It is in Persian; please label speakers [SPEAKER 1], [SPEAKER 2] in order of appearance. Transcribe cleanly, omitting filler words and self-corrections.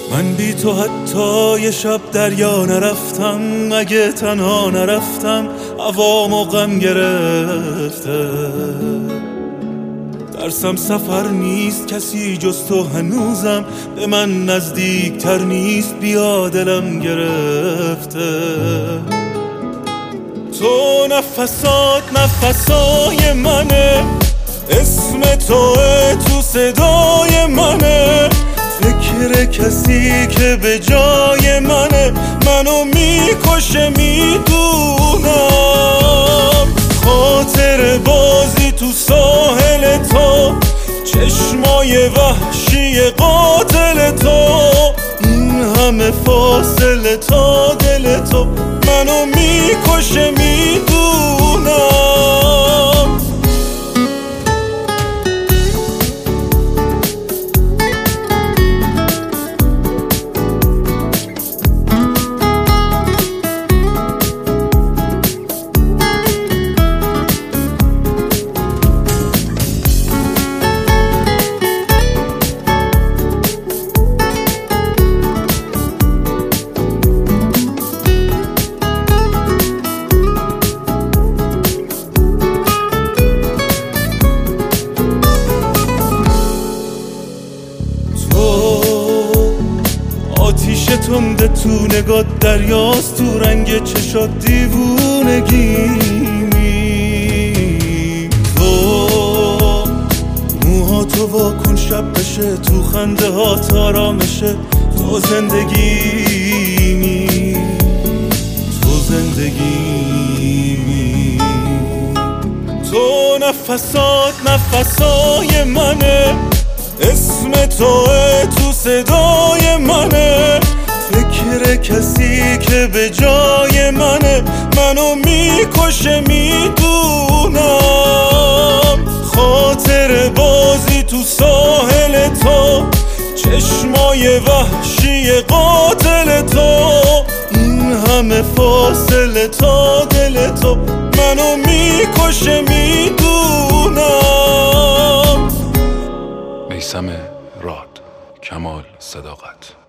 [SPEAKER 1] من بی تو حتی یه شب دریا نرفتم، اگه تنها نرفتم هوامو غم گرفته. ترسم سفر نیست کسی جز تو هنوزم به من نزدیک تر نیست، بیا دلم گرفته. تو نفسات نفسای منه، اسم توه تو صدای منه، فکر کسی که به جای منه منو میکشه میدونم. خاطر بازی تو ساحل تو، چشمای وحشی قاتل تو، این همه فاصله تا دل تو منو میکشه میدونم. آتیش تنده تو نگات دریاست، تو رنگ چشات دیوونگی. تو موهاتو واکن شب بشه، تو خنده ها آرامشه، تو زندگیمی، تو زندگیمی. تو نفسات نفسای منه، اسم توه تو صدای منه، فکر کسی که به جای منه منو میکشه میدونم. خاطر بازی تو ساحل تو، چشمای وحشی قاتل تو، این همه فاصله تا دل تو منو میکشه میدونم.
[SPEAKER 2] میثم راد، کمال صداقت.